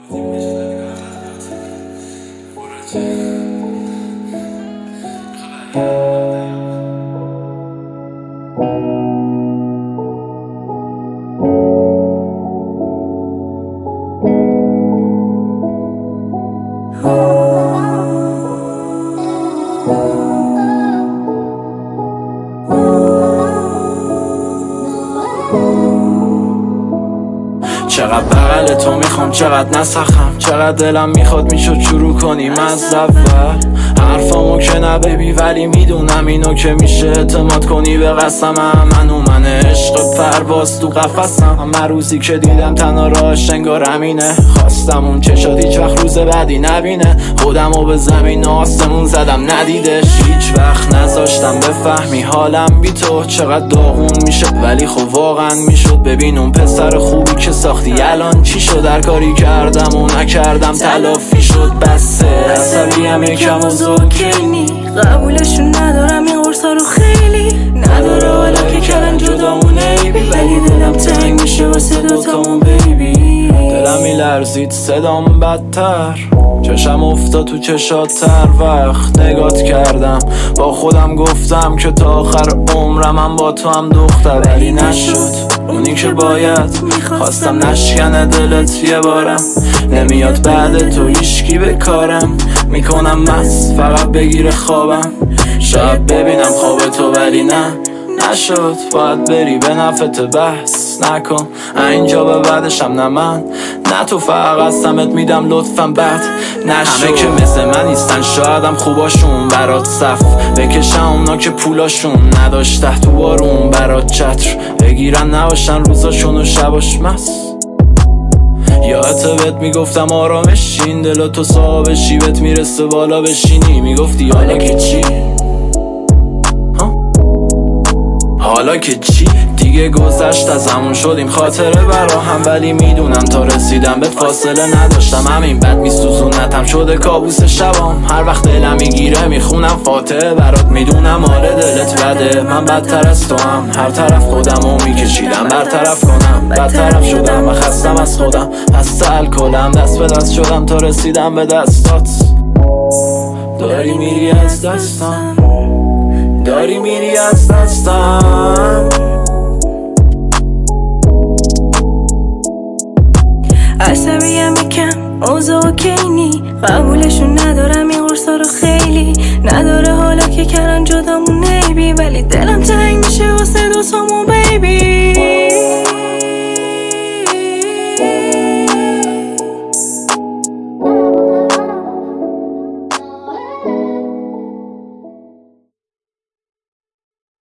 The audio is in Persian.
چقدر بغل تو میخوام، چقدر نسخم، چقدر دلم میخواد میشد شروع کنیم از اول. حرفامو که نببی ولی میدونم اینو که میشه اعتماد کنی به قسمم. من عشق پرواز تو قفسم. همه روزی که دیدم تنها راهش انگار همینه. خواستم اون چشات هیچ وقت روز بعدی نبینه. خودمو به زمین و آسمون زدم ندیدش. هیچ وقت نذاشتم بفهمی حالم بی تو چقدر داغون میشه، ولی خب واقعا میشد. ببین اون پسر خوبی که ساختی الان چی شد؟ هر کاری کردم و نکردم تلافی شد. بسه عصبیم یکم و زوکینی، قبولشون ندارم این قرصا رو خیلی نداره. حالا که کردن جدامون عیبی، ولی دلم تنگ میشه واسه دوتامون بیبی. دلم میلرزید صدام بدتر، چشم افتاد تو چشات هر وقت نگات کردم. با خودم گفتم که تا آخر عمرم من با تو هم دختر، ولی نشد اونی که باید. خواستم نشکنه دلت یه بارم، نمیاد بعد تو هیچکی به کارم. میکنم مست فقط بگیره خوابم، شاید ببینم خواب تو ولی نشد. باید بری به نفت بحث نکن، اینجا به بعدشم نه من نه تو، فقط سمت میدم لطفم بد نشد. همه که مثل من نیستن، شایدم خوباشون برات صف بکشم، اونا که پولاشون نداشته تو بارون برات چتر بگیرن، نباشن روزاشون و شباش مست. یادت بهت میگفتم آرامشین، دل تو صاحب شیبت میرسه بالا بشینی. میگفتی حالا که چی؟ حالا که چی؟ دیگه گذشت از همون شدیم خاطره برا هم، ولی میدونم تا رسیدم بهت فاصله نداشتم. همین بد میسوزونتم شده کابوس شبام. هر وقت دلم میگیره میخونم فاتحه برات. میدونم آره دلت بده، من بدتر از تو هم. هر طرف خودمو میکشیدم برطرف کنم، بدطرف شدم و خستم از خودم. پس الکلم دست به دست شدم تا رسیدم به دستات. داری میری از دستم، داری میری از دستم.